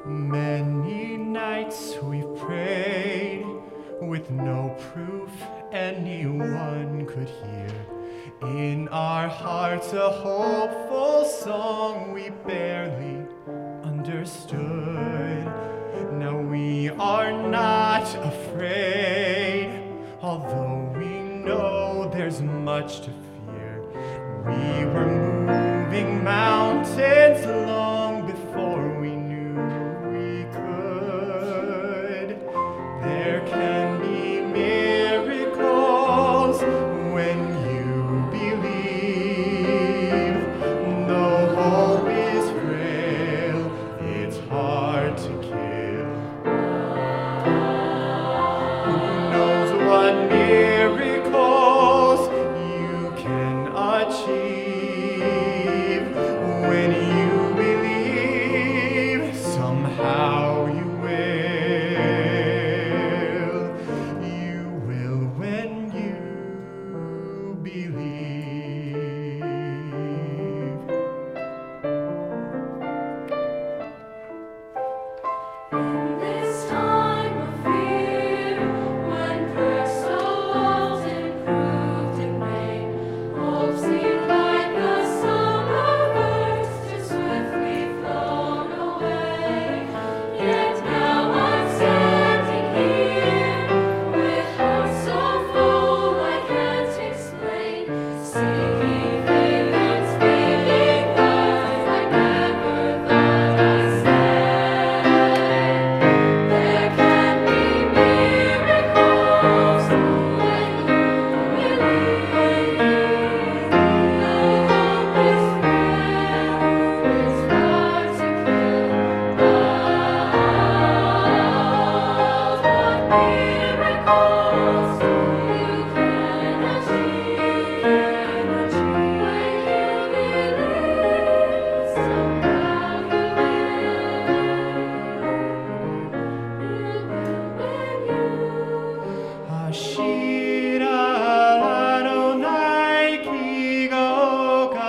Many nights we've prayed with no proof anyone could hear. In our hearts a hopeful song we barely understood. Now we are not afraid, although we know there's much to fear. We were moving mountains long before we knew we could. There can be miracles when you believe. Though hope is frail, it's hard to kill. Who knows what miracles you can achieve when you believe? Somehow you will when you believe. In this time of fear, when prayer so often proved in vain, hope seemed like the summer birds just swiftly flown away. Yet now I'm standing here with heart so full I can't explain, seeking faith and speaking words I never thought I'd say. There can be miracles when you believe. Though hope is frail, it's hard to kill. What miracles you can achieve when you believe. Somehow you Ashira Adonai Kigoka.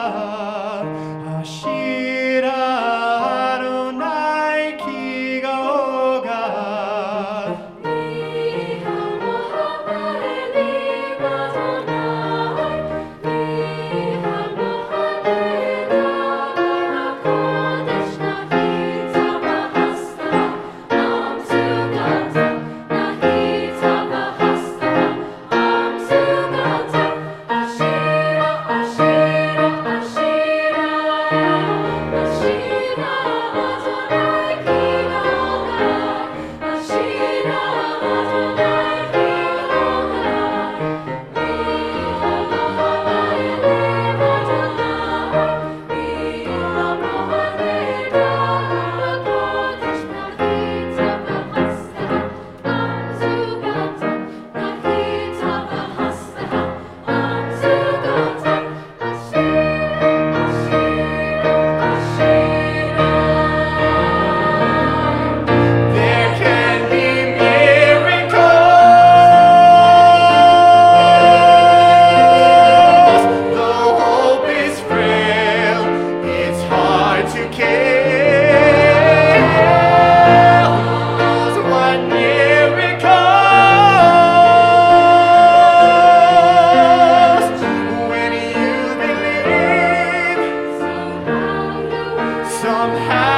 Ashira Adonai Kigoka. There can be miracles, though hope is frail, it's hard to kill. Who knows what miracles when you believe? Somehow